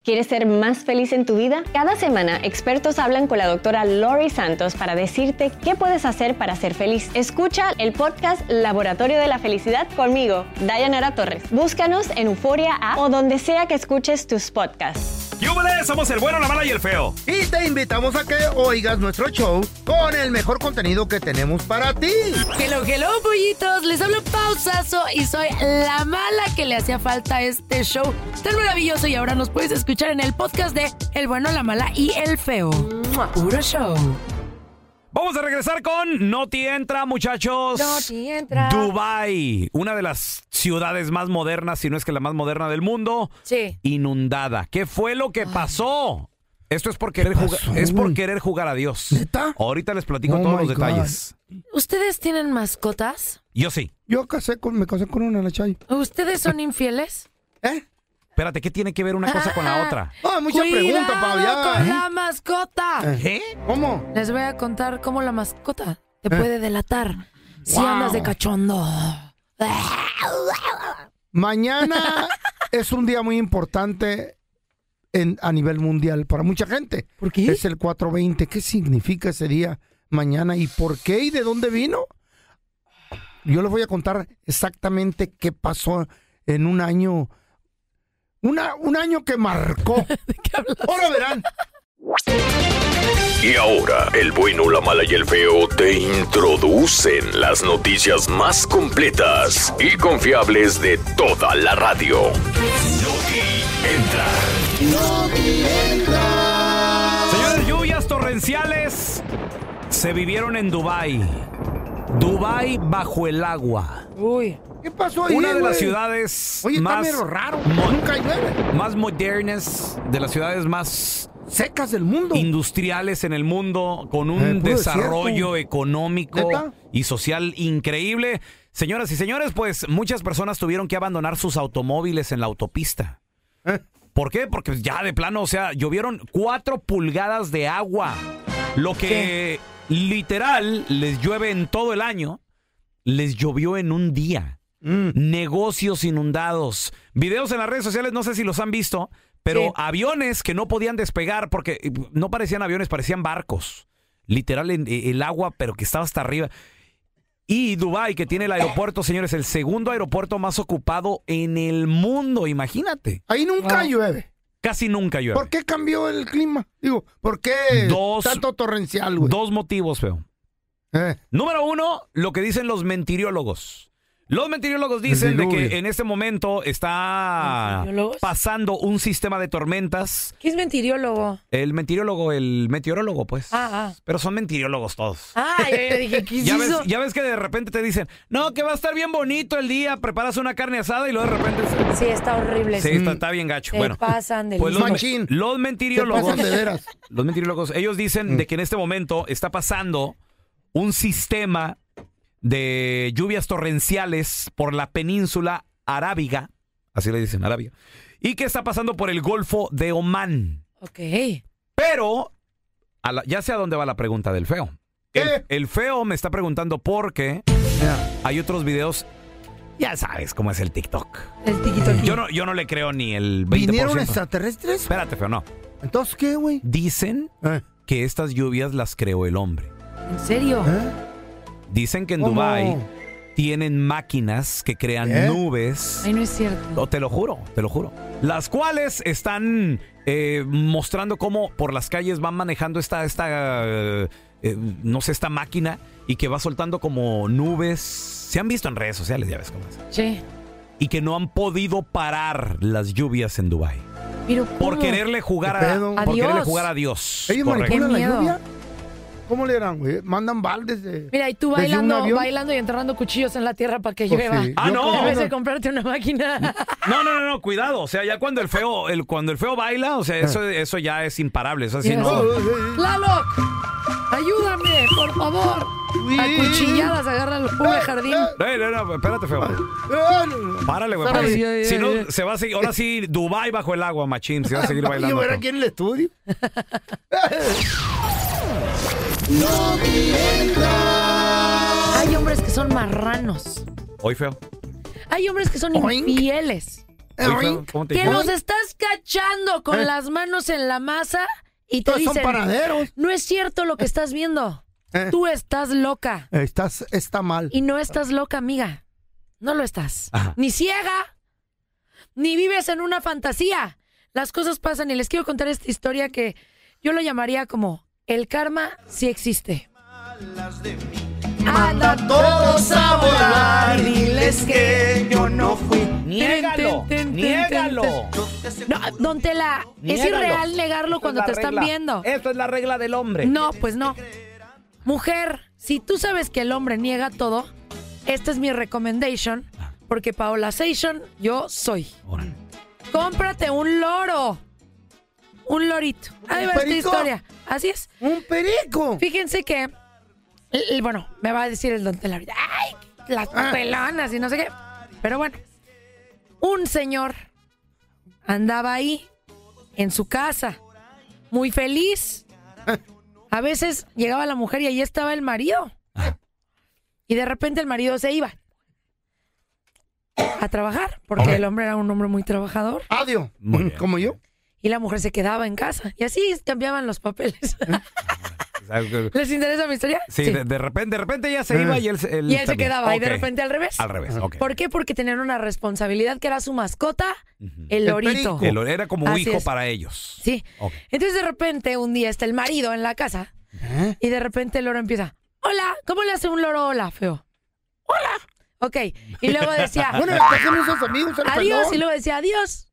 ¿Quieres ser más feliz en tu vida? Cada semana, expertos hablan con la doctora Lori Santos para decirte qué puedes hacer para ser feliz. Escucha el podcast Laboratorio de la Felicidad conmigo, Dayanara Torres. Búscanos en Euforia App o donde sea que escuches tus podcasts. ¡Yúbele! Somos el bueno, la mala y el feo. Y te invitamos a que oigas nuestro show con el mejor contenido que tenemos para ti. Hello, pollitos. Les hablo Pausazo y soy la mala que le hacía falta a este show tan maravilloso. Y ahora nos puedes escuchar en el podcast de El bueno, la mala y el feo. Puro show. Vamos a regresar con Noti Entra, muchachos. Noti Entra. Dubái, una de las ciudades más modernas, si no es que la más moderna del mundo. Sí. Inundada. ¿Qué fue lo que pasó? Esto es por querer jugar a Dios. ¿Neta? Ahorita les platico todos los detalles. ¿Ustedes tienen mascotas? Yo sí. Yo me casé con una, la Chay. ¿Ustedes son infieles? Espérate, ¿qué tiene que ver una cosa con la otra? Mucha pregunta, Pablo. Con la mascota. ¿Qué? ¿Cómo? Les voy a contar cómo la mascota te puede delatar si Wow. andas de cachondo. Mañana es un día muy importante a nivel mundial para mucha gente. ¿Por qué? Es el 420. ¿Qué significa ese día mañana y por qué y de dónde vino? Yo les voy a contar exactamente qué pasó en un año. Un año que marcó. ¿De qué hablas? Ahora verán. Y ahora, el bueno, la mala y el feo te introducen las noticias más completas y confiables de toda la radio. Señores, lluvias torrenciales se vivieron en Dubái. Dubái bajo el agua. Uy. ¿Qué pasó ahí, Una de las güey? ciudades Oye, más, está medio raro. Nunca llueve. más modernas, de las ciudades más Secas del mundo. industriales en el mundo, con un puro desarrollo desierto. económico ¿Neta? y social increíble. Señoras y señores, pues muchas personas tuvieron que abandonar sus automóviles en la autopista. ¿Por qué? Porque ya de plano, o sea, llovieron 4 pulgadas de agua. Lo que literal les llueve en todo el año, les llovió en un día. Negocios inundados. Videos en las redes sociales, no sé si los han visto, pero aviones que no podían despegar porque no parecían aviones, parecían barcos. Literal, el agua, pero que estaba hasta arriba. Y Dubái, que tiene el aeropuerto, señores, el segundo aeropuerto más ocupado en el mundo, imagínate. Ahí nunca llueve. Casi nunca llueve. ¿Por qué cambió el clima? Digo, ¿por qué tanto torrencial, güey? 2 motivos, feo. Número 1, lo que dicen los mentiriólogos. Los mentiriólogos dicen de que en este momento está pasando un sistema de tormentas. ¿Qué es mentiriólogo? El meteorólogo, pues. Pero son mentiriólogos todos. Yo dije, ¿qué es eso? Ya ves que de repente te dicen, no, que va a estar bien bonito el día, preparas una carne asada y luego de repente... Sí, está horrible. Sí, está bien gacho. Se Bueno, pasan de pues Machín. los mentiriólogos... Se pasan de veras. Los mentiriólogos, ellos dicen de que en este momento está pasando un sistema de lluvias torrenciales por la península arábiga, así le dicen, arábiga, y que está pasando por el Golfo de Omán. Ok. Pero, ya sé a dónde va la pregunta del feo. El feo me está preguntando por qué hay otros videos, ya sabes cómo es el TikTok. El TikTok. Yo no le creo ni el 20%. ¿Vinieron extraterrestres? Espérate, feo, no. ¿Entonces qué, güey? Dicen que estas lluvias las creó el hombre. ¿En serio? Dicen que en ¿Cómo? Dubái tienen máquinas que crean nubes. Ay, no es cierto. No, te lo juro. Las cuales están mostrando cómo por las calles van manejando esta máquina y que va soltando como nubes. Se han visto en redes sociales, ya ves cómo es. Sí. Y que no han podido parar las lluvias en Dubái. Pero Por quererle jugar a Dios. ¿Ellos Correcto. manipulan la Qué miedo. lluvia? ¿Cómo le harán, güey? Mandan baldes de... Mira, y tú ¿desde un avión? bailando y enterrando cuchillos en la tierra para que Pues llueva. sí. No. En vez de comprarte una máquina. No, cuidado. O sea, ya cuando el feo baila, o sea, eso ya es imparable. Eso así Ya no. ¡Lalo! ¡Ayúdame, por favor! A cuchilladas agarra el pobre jardín. No, espérate, feo. Párale, güey. Sorry. Porque si no, se va a seguir. Ahora sí, Dubái bajo el agua, machín. Se va a seguir bailando. ¿Y ver feo. aquí en el estudio? Hay hombres que son marranos. Hoy, feo. Hay hombres que son Oink. infieles. ¿Cómo te Que llamas? los estás cachando con las manos en la masa y te Todos dicen, son panaderos. no es cierto lo que estás viendo. Tú estás loca. Está mal. Y no estás loca, amiga. No lo estás. Ajá. Ni ciega, ni vives en una fantasía. Las cosas pasan y les quiero contar esta historia que yo lo llamaría como el karma sí existe. Manda a todos a volar y diles que yo no fui. ¡Niégalo! ¡Niégalo! No, don Tela, es Niégalo. irreal negarlo Esta cuando es te la están regla. viendo. Esto es la regla del hombre. No, pues no. Mujer, si tú sabes que el hombre niega todo, esta es mi recommendation, porque Paola Station yo soy. Órale. Cómprate un loro. Un lorito. Ahí va esta perico? historia. Así es. ¡Un perico! Fíjense que, bueno, me va a decir el don Tela ahorita, ¡ay! Las pelonas y no sé qué. Pero bueno, un señor andaba ahí en su casa, muy feliz. A veces llegaba la mujer y ahí estaba el marido. Y de repente el marido se iba a trabajar, porque el hombre era un hombre muy trabajador. Adiós. Muy bien. ¿Como yo? Y la mujer se quedaba en casa. Y así cambiaban los papeles. ¿Les interesa mi historia? Sí, de repente ella se iba y él Y él se también. quedaba, y de Ok. repente al revés. Al revés, ok. ¿Por qué? Porque tenían una responsabilidad que era su mascota, el lorito. perico. Era como un Así hijo es. para ellos. Sí. Ok. Entonces de repente un día está el marido en la casa y de repente el loro empieza, hola, ¿cómo le hace un loro hola, feo? Hola. Ok, y luego decía, Bueno, ¿por qué no sos amigos? el adiós, pelón? y luego decía, adiós.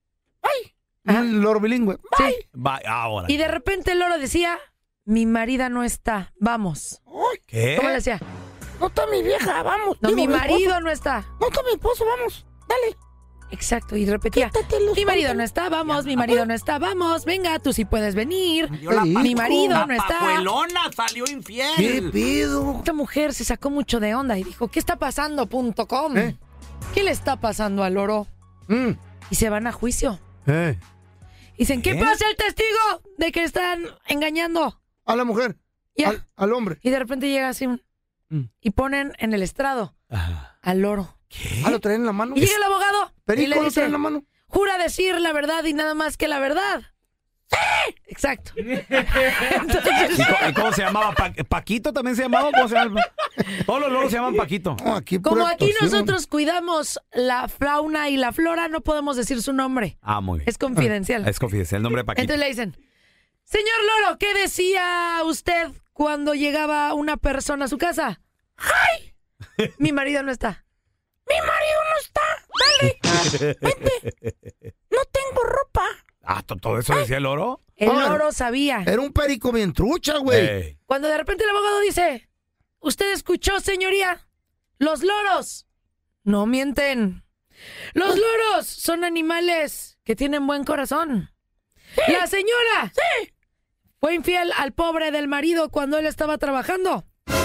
Un loro bilingüe. Sí. Va, ahora. Y de repente el loro decía, mi marida no está, vamos. ¿Qué? ¿Cómo le decía? No está mi vieja, vamos. No, Digo, mi esposo. marido no está. No está mi esposo, vamos. Dale. Exacto, y repetía, Quítate los mi marido pantalones. no está, vamos, mi marido no está, vamos, venga, tú sí puedes venir. la Mi marido La no está. pajuelona salió infiel. ¿Qué pido? Esta mujer se sacó mucho de onda y dijo, ¿qué está pasando? .com. ¿Qué le está pasando al loro? Y se van a juicio. Dicen, ¿qué pasa el testigo de que están engañando? A la mujer. Ya. Al hombre. Y de repente llega así y ponen en el estrado al loro. ¿Qué? ¿Lo traen en la mano? Y llega el abogado y Perico le lo dice, traen en la mano. jura decir la verdad y nada más que la verdad. ¡Sí! Exacto. Entonces, ¿Y cómo se llamaba? ¿Paquito también se llamaba? ¿Cómo se llama? Todos los loros se llaman Paquito. No, aquí como pura aquí actuación. nosotros cuidamos la fauna y la flora, no podemos decir su nombre. Ah, muy bien. Es confidencial. Es confidencial, el nombre de Paquito. Entonces le dicen, señor Loro, ¿qué decía usted cuando llegaba una persona a su casa? ¡Ay! Mi marido no está. ¡Mi marido no está! ¡Dale! ¡Vente! ¡No tengo ropa! Ah, ¿todo eso decía el loro? El Oye, loro sabía. Era un perico bien trucha, güey. Ey. Cuando de repente el abogado dice, ¿usted escuchó, señoría? Los loros no mienten. Los loros son animales que tienen buen corazón. La señora fue infiel al pobre del marido cuando él estaba trabajando.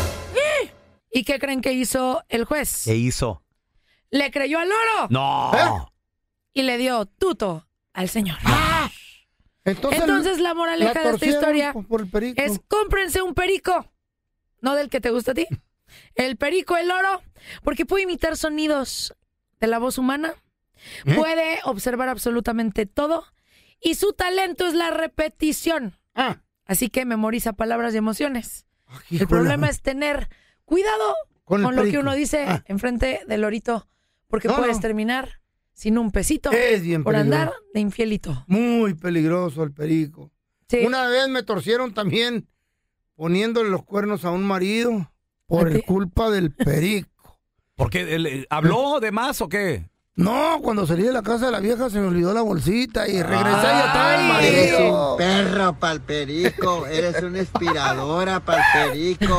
¿Y qué creen que hizo el juez? ¿Qué hizo? Le creyó al loro No. y le dio tuto al señor. Entonces la moraleja de esta torcieron historia por el perico. es cómprense un perico, no del que te gusta a ti. El perico, el loro, porque puede imitar sonidos de la voz humana, puede observar absolutamente todo y su talento es la repetición. Así que memoriza palabras y emociones. El problema es tener cuidado Con con el lo que perico. uno dice enfrente del lorito, porque No, puedes no. terminar sin un pesito Es bien por peligroso. andar de infielito. Muy peligroso el perico. Sí. Una vez me torcieron también poniéndole los cuernos a un marido por ¿A ti? culpa del perico. ¿Por qué? ¿Habló de más o qué? No, cuando salí de la casa de la vieja se me olvidó la bolsita y regresé y ya estaba el Eres marido. un perro pa'l perico, eres una inspiradora pa'l perico.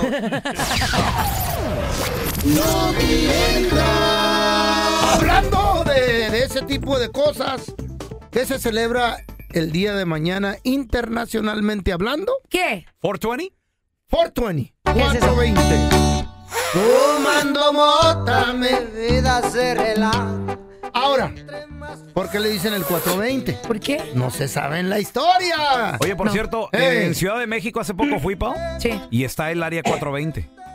Hablando de ese tipo de cosas, ¿qué se celebra el día de mañana internacionalmente hablando? ¿Qué? ¿420? 420. es eso? 420. Fumando mota me... Vida se relaja. Ahora, ¿por qué le dicen el 420? ¿Por qué? No se sabe en la historia. Oye, por No. cierto, Ey. en Ciudad de México hace poco fui, Pao, Sí. y está el área 420.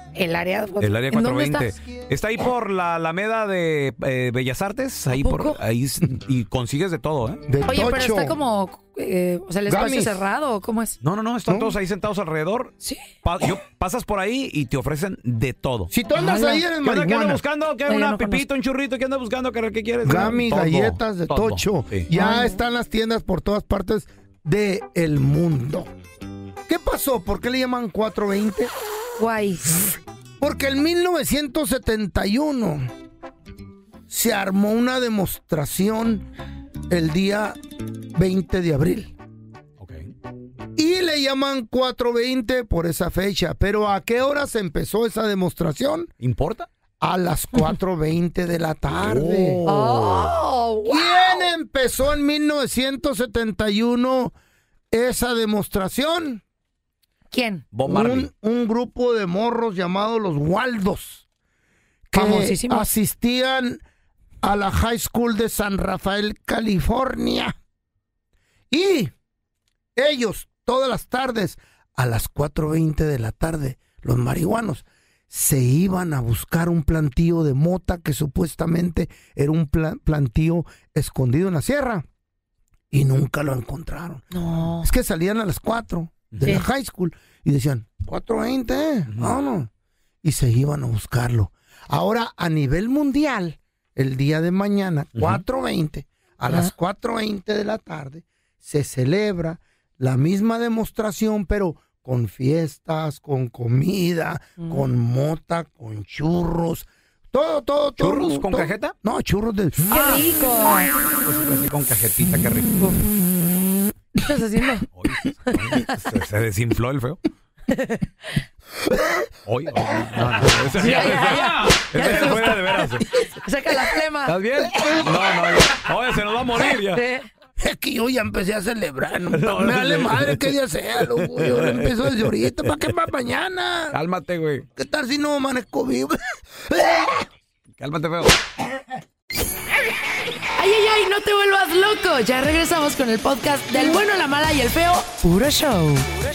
El área El área ¿En dónde 420. Está ahí por la Alameda de Bellas Artes. Ahí poco? y consigues de todo, ¿eh? De Oye, pero tocho. está como, o sea, el espacio Gamis. cerrado, ¿o cómo es? No, están todos ahí sentados alrededor. Sí. Pasas por ahí y te ofrecen de todo. Si tú andas ahí, eres ¿Qué andas marihuana. buscando? ¿Qué No, yo una no pipito, un churrito? ¿Qué andas buscando? ¿Qué quieres? Gami, Todo, galletas de todo. tocho. Sí. Ya están las tiendas por todas partes del mundo. ¿Qué pasó? ¿Por qué le llaman 420? Guay. Porque en 1971 se armó una demostración el día 20 de abril. Ok. Y le llaman 420 por esa fecha. Pero ¿a qué hora se empezó esa demostración? ¿Importa? A las 4:20 de la tarde. Oh, wow. ¿Quién empezó en 1971 esa demostración? ¿Quién? Bob Marley. Un grupo de morros llamados los Waldos, que Famosísimos. asistían a la High School de San Rafael, California. Y ellos, todas las tardes, a las 4:20 de la tarde, los marihuanos, se iban a buscar un plantío de mota que supuestamente era un plantío escondido en la sierra. Y nunca lo encontraron. No. Es que salían a las 4 de Sí. la high school y decían, 4:20, vámonos. Y se iban a buscarlo. Ahora, a nivel mundial, el día de mañana, 4:20, a las 4:20 de la tarde, se celebra la misma demostración, pero con fiestas, con comida, con mota, con churros. Todo. ¿Churros con todo. cajeta? No, churros de... ¡Qué rico! Así con cajetita, qué rico. ¿Qué estás haciendo? Oye, se desinfló el feo. Oye, no, ese Ya. ese se fue de veras. Saca la flema. ¿Estás bien? No. Oye, se nos va a morir ya. Sí. Es que yo ya empecé a celebrar, no, me vale madre qué día sea, loco. Yo empiezo desde ahorita, ¿para qué más mañana? Cálmate, güey. ¿Qué tal si no amanezco vivo? Cálmate, feo. Ay, no te vuelvas loco. Ya regresamos con el podcast del bueno, la mala y el feo. Puro show.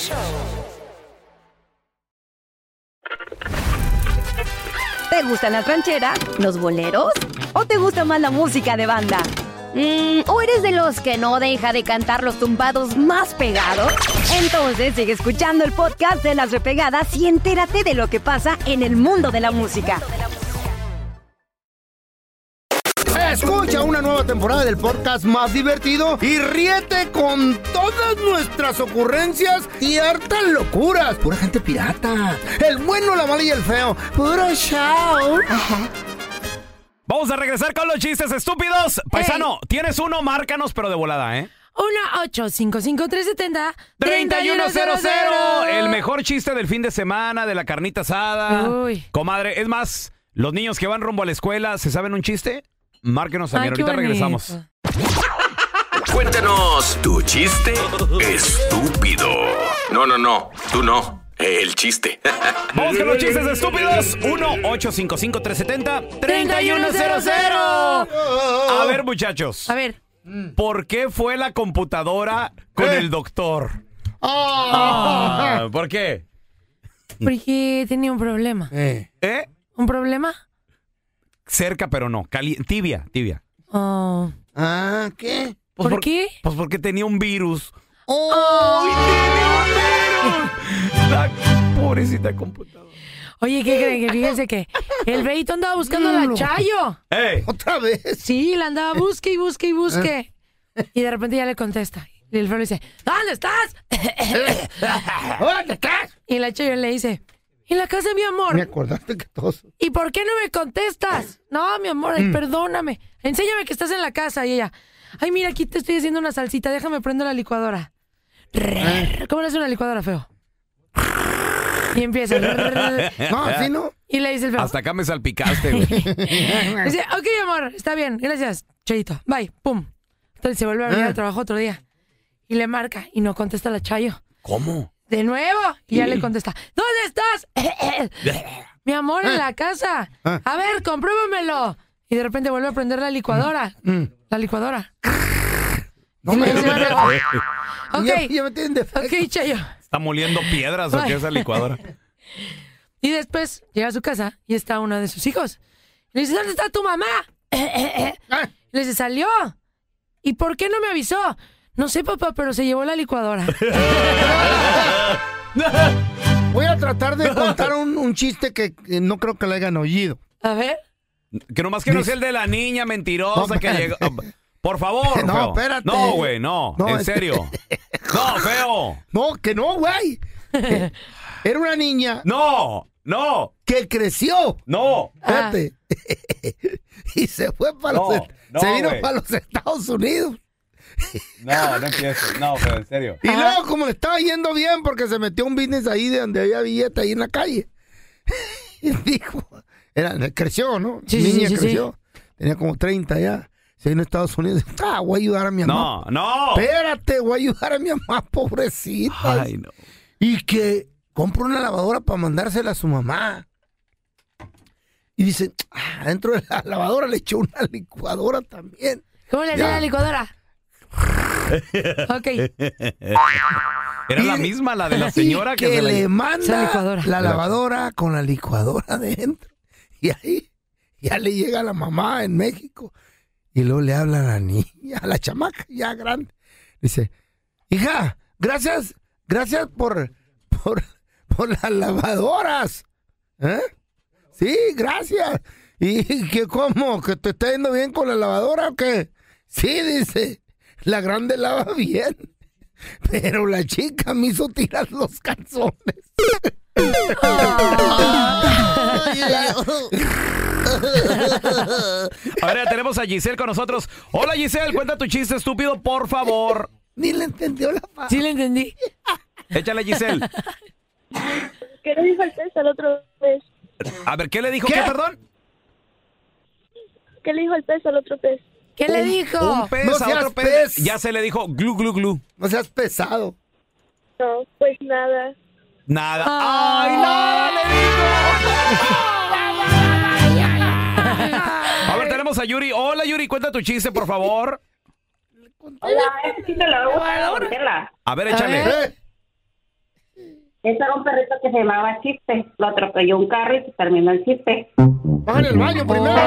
¿Te gustan las rancheras, los boleros o te gusta más la música de banda? ¿O eres de los que no deja de cantar los tumbados más pegados? Entonces sigue escuchando el podcast de Las Repegadas y entérate de lo que pasa en el mundo de la música. Escucha una nueva temporada del podcast más divertido y ríete con todas nuestras ocurrencias y hartas locuras. Pura gente pirata. El bueno, la mala y el feo. Puro show. Vamos a regresar con los chistes estúpidos. Paisano, tienes uno, márcanos, pero de volada, ¿eh? 1-855-370-3100. El mejor chiste del fin de semana, de la carnita asada. Uy. Comadre, es más, los niños que van rumbo a la escuela, ¿se saben un chiste? Márquenos también, Ay, qué ahorita bonito. regresamos. Cuéntanos tu chiste estúpido. No, tú no. El chiste. Vamos con los chistes estúpidos. 1-855-370-3100. A ver, muchachos. A ver. ¿Por qué fue la computadora con el doctor? ¿Por qué? Porque tenía un problema. ¿Eh? ¿Un problema? Cerca, pero no. Tibia. Oh. ¿Qué? Pues ¿Por qué? Pues porque tenía un virus. ¡Oh! La pobrecita computadora. Oye, ¿qué creen? Que fíjense que el Beito andaba buscando a la Chayo. ¡Ey! ¿Otra vez? Sí, la andaba busque y busque. Y de repente ya le contesta. Y el feo le dice, ¿dónde estás? ¿Dónde estás? Y la Chayo le dice, en la casa, mi Me amor. acordaste que todos... ¿Y por qué no me contestas? No, mi amor, ay, perdóname. Enséñame que estás en la casa. Y ella, ay, mira, aquí te estoy haciendo una salsita. Déjame prender la licuadora. ¿Cómo le hace una licuadora, feo? Y empieza. No, así no. Y le dice el feo. Hasta acá me salpicaste, güey. Dice, ok, amor, está bien, gracias, Chayito, bye, pum. Entonces se vuelve a venir al trabajo otro día. Y le marca y no contesta la Chayo. ¿Cómo? De nuevo. Y ya le contesta, ¿dónde estás? Mi amor, en la casa. A ver, compruébamelo. Y de repente vuelve a prender la licuadora. La licuadora. No Y me le dice el feo, ok, Ya me tienen de... ok, Chayo. ¿Está moliendo piedras o qué esa licuadora? Y después llega a su casa y está uno de sus hijos. Le dice, ¿dónde está tu mamá? Le dice, salió. ¿Y por qué no me avisó? No sé, papá, pero se llevó la licuadora. Voy a tratar de contar un chiste que no creo que lo hayan oído. A ver. Que nomás que no sea el de la niña mentirosa que llegó. Por favor, No, feo. espérate. No, güey, no. En serio. No, feo. No, que no, güey. Era una niña No. que creció. No. Espérate. Y se fue para se vino para los Estados Unidos. No empieces. No, pero en serio. Y luego, como le estaba yendo bien, porque se metió un business ahí de donde había billete ahí en la calle. Y dijo, creció, ¿no? Sí, Niña sí, creció. Tenía como 30 ya. Se vino a Estados Unidos. Voy a ayudar a mi mamá. No. Espérate, voy a ayudar a mi mamá, pobrecita. Ay, no. Y que compra una lavadora para mandársela a su mamá. Y dice, dentro de la lavadora le echó una licuadora también. ¿Cómo le hacía la licuadora? Ok. Era la misma, la de la señora y que le manda la lavadora con la licuadora adentro. Y ahí ya le llega a la mamá en México. Y luego le habla a la niña, a la chamaca ya grande. Dice, hija, gracias por las lavadoras. ¿Eh? Sí, gracias. ¿Y que cómo? ¿Que te está yendo bien con la lavadora o qué? Sí, dice, la grande lava bien. Pero la chica me hizo tirar los calzones. Ahora tenemos a Giselle con nosotros. Hola, Giselle, cuenta tu chiste estúpido, por favor. Ni le entendió la palabra. Sí le entendí. Échale, Giselle. ¿Qué le dijo el pez al otro pez? A ver, ¿qué le dijo? ¿Qué, perdón? ¿Qué le dijo el pez al otro pez? ¿Qué le dijo? Un pez No a seas otro pez. Ya se le dijo glu, glu, glu. No seas pesado. No, pues nada. Nada. ¡Ay, nada le dijo! A ver, tenemos a Yuri. Hola, Yuri, cuenta tu chiste, por favor. Hola, este chiste lo voy a contarla. A ver, échale. Ese era un perrito que se llamaba Chiste. Lo atropelló un carro y se terminó el chiste. ¡Baja en el baño primero!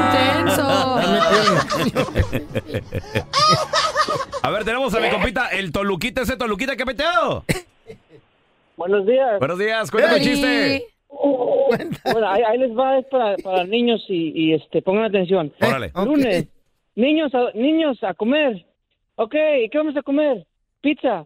¡Qué intenso! A ver, tenemos a mi compita, el Toluquita, ese Toluquita que peteo. Buenos días. Buenos días, cuenta tu chiste. Bueno, ahí les va, es para niños y pongan atención. Órale. Lunes, niños a comer. Ok, ¿qué vamos a comer? Pizza.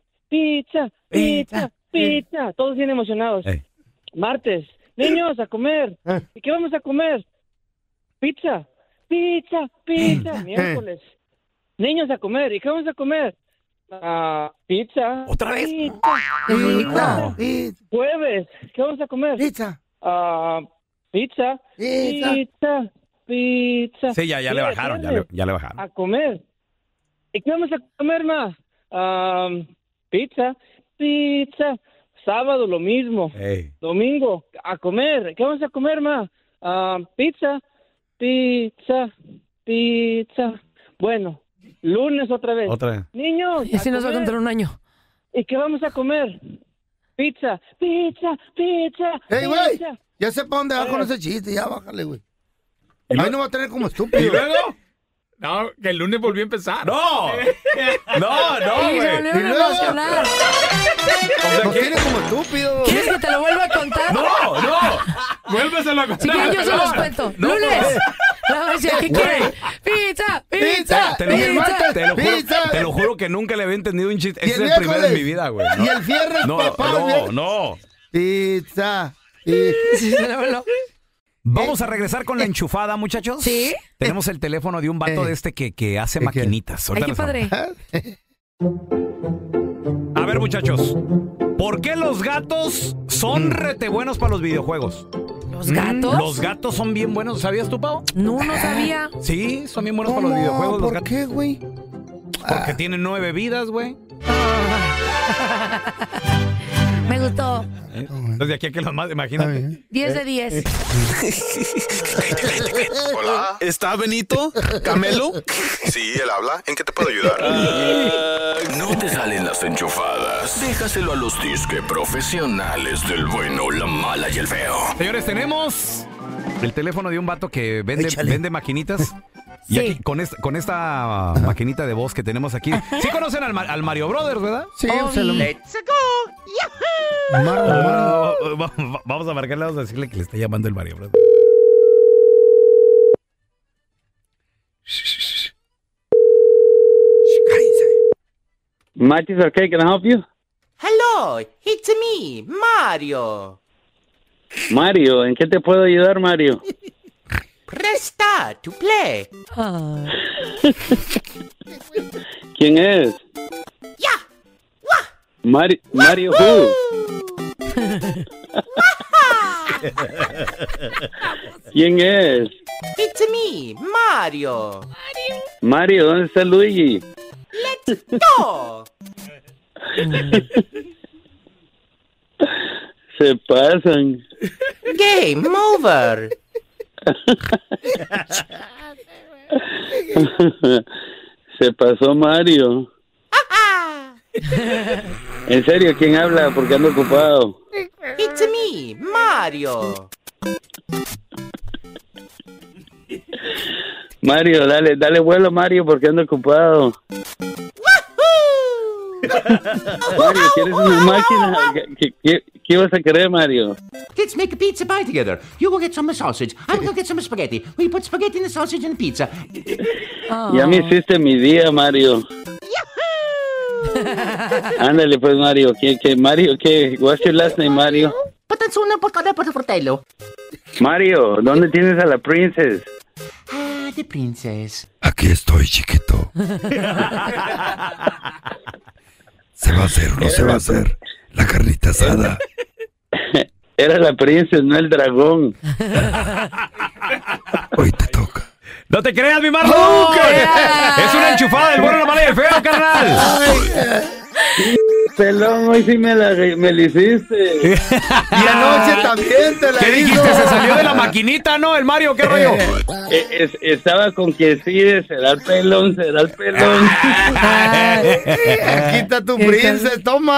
Todos bien emocionados. Martes, niños a comer. ¿Y qué vamos a comer? Pizza. Miércoles, niños a comer. ¿Y qué vamos a comer? Pizza. ¿Otra vez? Pizza. Jueves, ¿qué vamos a comer? Pizza. Pizza. Sí, ya le bajaron, ya le bajaron. A comer. ¿Y qué vamos a comer más? Pizza. Sábado lo mismo. Domingo a comer. ¿Qué vamos a comer más? Pizza. Bueno, lunes otra vez. Niños. Y así nos va a contar un año. ¿Y qué vamos a comer? Pizza. ¡Ey, güey! Ya sé para dónde va con ese chiste. Ya bájale, güey. Ahí no va a tener como estúpido. ¿Y luego? No, que el lunes volvió a empezar. ¡No! güey. No tiene como estúpido. ¿Quieres que te lo vuelva a contar? ¡No! Vuélveselo a contar. Si quieren, yo se los cuento. No, Lunes. La decía, ¿qué quieren? Pizza. Te lo juro que nunca le había entendido un chiste. ¿Y Ese el es el primero en miércoles? mi vida, güey. Y el viernes, papá. No. Pizza. Vamos a regresar con la enchufada, muchachos. ¿Sí? Tenemos el teléfono de un vato de este que hace maquinitas. Ay, qué padre. A ver, muchachos. ¿Por qué los gatos son rete buenos para los videojuegos? ¿Los gatos? Los gatos son bien buenos. ¿Sabías tú, Pau? No sabía. Sí, son bien buenos para los videojuegos. Los ¿Por gatos. qué, güey? Porque tienen 9 vidas, güey. Me gustó. Entonces, de aquí a que los más, imagínate. 10 de 10. Hola. ¿Está Benito? ¿Camelo? Sí, él habla. ¿En qué te puedo ayudar? No te salen las enchufadas. Déjaselo a los disque profesionales del bueno, la mala y el feo. Señores, tenemos el teléfono de un vato que vende maquinitas. Y aquí, con esta maquinita de voz que tenemos aquí. ¿Sí conocen al Mario Brothers, verdad? Sí, Let's go. Vamos a marcarle, vamos a decirle que le está llamando el Mario Brothers. Matches Arcade, can I help you? Hello, it's me, Mario. Mario, ¿en qué te puedo ayudar, Mario? Press start to play. ¿Quién es? Mario who? ¿Quién es? It's me, Mario. Mario, ¿dónde está Luigi? Let's go. Se pasan. Game over. Se pasó Mario. ¿En serio? ¿Quién habla? Porque ando ocupado. It's me, Mario. Mario, dale vuelo, Mario, porque ando ocupado. Mario, ¿quieres una máquina? ¿Qué vas a querer, Mario? Let's make a pizza pie together. You go get some sausage. I'm gonna get some spaghetti. We put spaghetti in the sausage and pizza. Ya me hiciste mi día, Mario. Ándale, pues, Mario. Mario, ¿qué? What's your last name, Mario? Mario, ¿dónde tienes a la princess? Ah, the princess. Aquí estoy, chiquito. ¿Se va a hacer o no se va a hacer la carnita asada? Era la princesa, no el dragón. Hoy te toca. ¡No te creas, mi Marlon! ¡Es una enchufada del bueno, la mala y el feo, carnal! Pelón, hoy sí me la hiciste. Y anoche también te la ¿Qué dijiste? Se salió de la maquinita, ¿no? El Mario, ¿qué rollo? Estaba con que sí, será el pelón. Aquí está tu princesa, toma.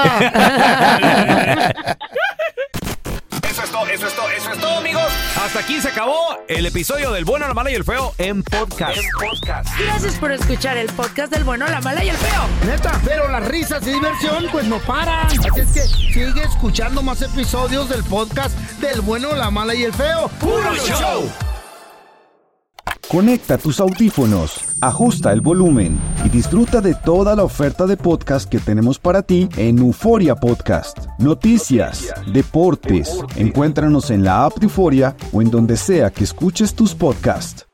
Eso es todo, amigos. Hasta aquí se acabó el episodio del bueno, la mala y el feo en podcast. Gracias por escuchar el podcast del bueno, la mala y el feo. Neta, pero las risas y diversión pues no paran. Así es que sigue escuchando más episodios del podcast del bueno, la mala y el feo. ¡Puro show! Conecta tus audífonos, ajusta el volumen y disfruta de toda la oferta de podcast que tenemos para ti en Euforia Podcast. Noticias, deportes, encuéntranos en la app de Euforia o en donde sea que escuches tus podcasts.